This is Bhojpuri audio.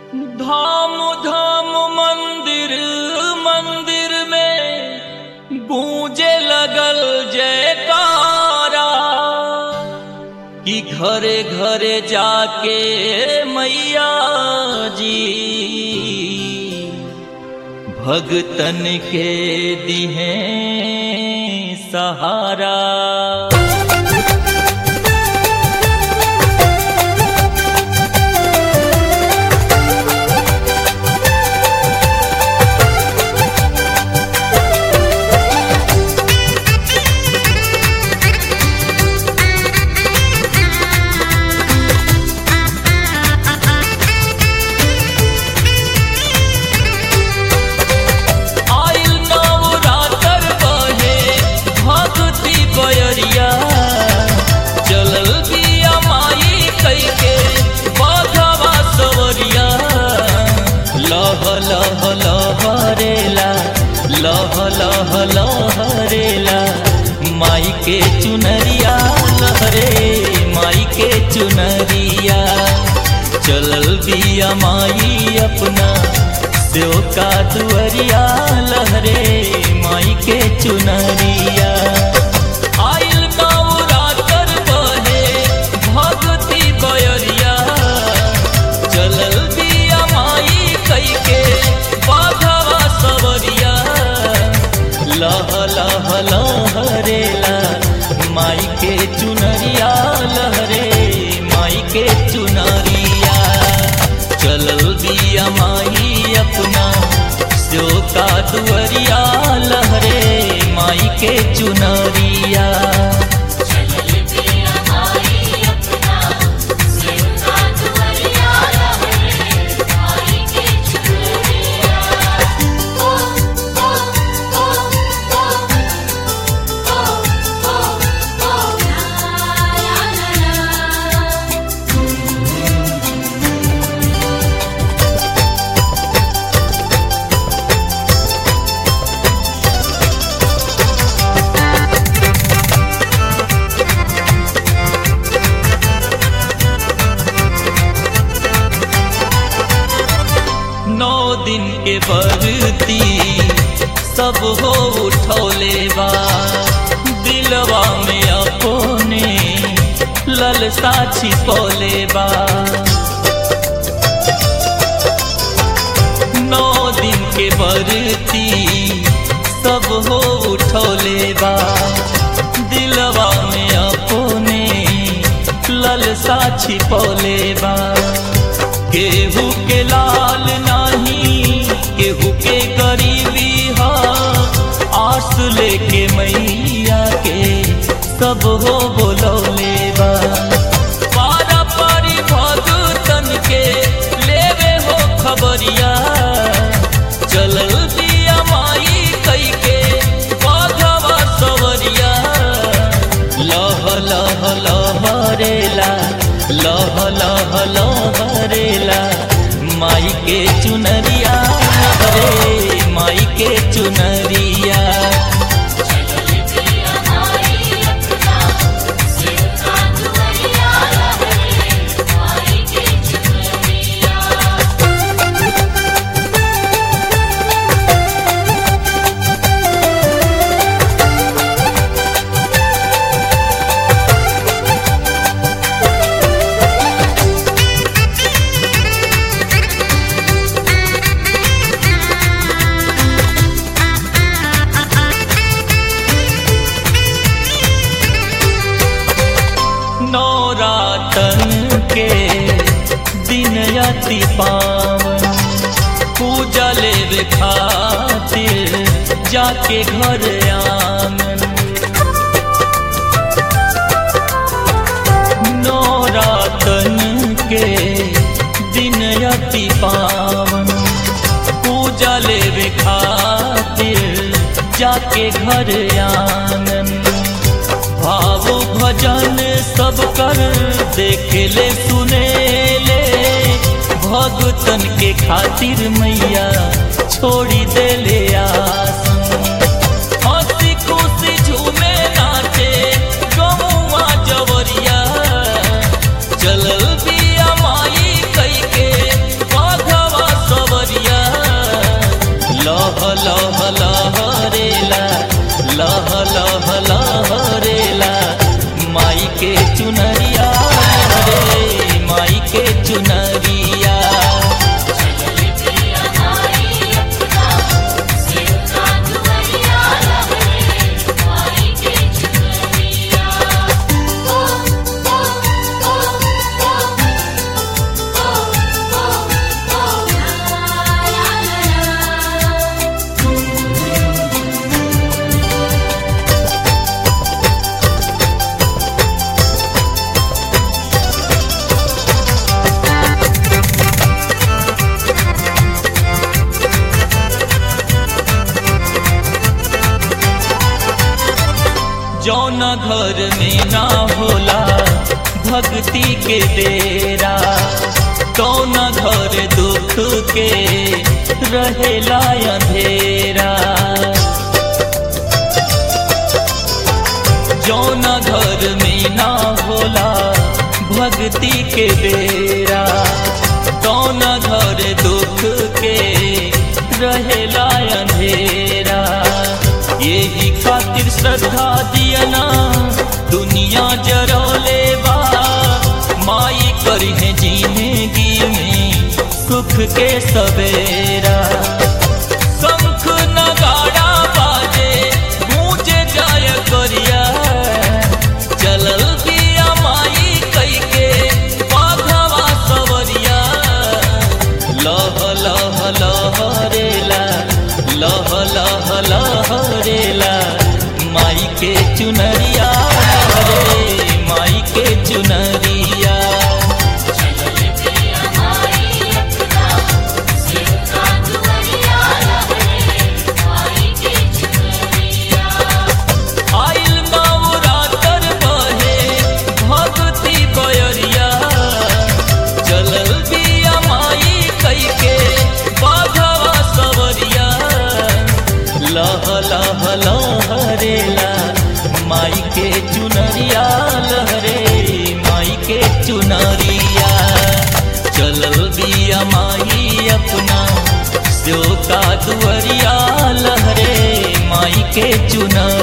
धाम धाम मंदिर मंदिर में गूंजे लगल जयकारा कि घरे घरे जाके मैया जी भगतन के दिहे सहारा। चलल बिया माई कइके बाघवा सवरिया लह लह लहरेला लह लह लहरेला माई के चुनरिया लहरे माई के चुनरिया। चलल बिया माई अपना सेव का दुअरिया लहरे माई के चुनरिया। लह लह लहरेला माई के चुनरिया लहरे माई के चुनरिया। चलल बिया माई अपना सो का दुअरिया लहरे माई के चुनरिया। दिन के बरती सब हो उठौले बा दिलवा में अपने ललसा छिपौले बा। 9 दिन के बरती सब हो उठौले बा दिलवा में अपने ललसा छिपौले बा। केहू के लाल नाही केहू के गरीबी हा आस लेके मैया के सब हो बोलौले बा। पारा पारी भगतन के लेवे हो खबरिया चलल बिया माई कइके बाघवा सवरिया लह लह लहरेला लह लह लहरेला माई के चुनरिया लहरे माई के चुनरिया। नौरातन के दिन अति पावन पूजा लेवे खातिर जाके घर आंगन। नौरातन के दिन अति पावन पूजा लेवे खातिर जाके घर आंगन। भाव भजन सब कर देखे ले सुने ले भगतन के खातिर मैया छोड़ी दे ले आसन। हंसी खुशी झूमे नाचे गौवा जवरिया चलल बिया माई कइके बाघवा चुनरिया। जौना घर में ना होला भक्ति के डेरा, कौना घर दुख के रहेला अंधेरा। जौना घर में ना होला भक्ति के डेरा, कौना घर दुख के रहेला अंधेरा। यही खातिर श्रद्धा दियना दुनिया जरौले बा, माई करी है जिंदगी में सुख के सवेरा। शंख नगाड़ा बाजे गूंजे जाय करिया, चलल बिया माई कई के बाघवा सवरिया। लह लह लहरेला लह लह लहरेला माई के चुनरिया रे, माई के चुनरिया। आइल नवरातर बहे भक्ति बयरिया, चलल बिया माई कई के बाघवा सवरिया। लह लह लहरेला माई के चुनरिया लहरे, माई के चुनरिया। चलल बिया माई अपना सेवका दुअरिया लहरे, माई के चुनरिया।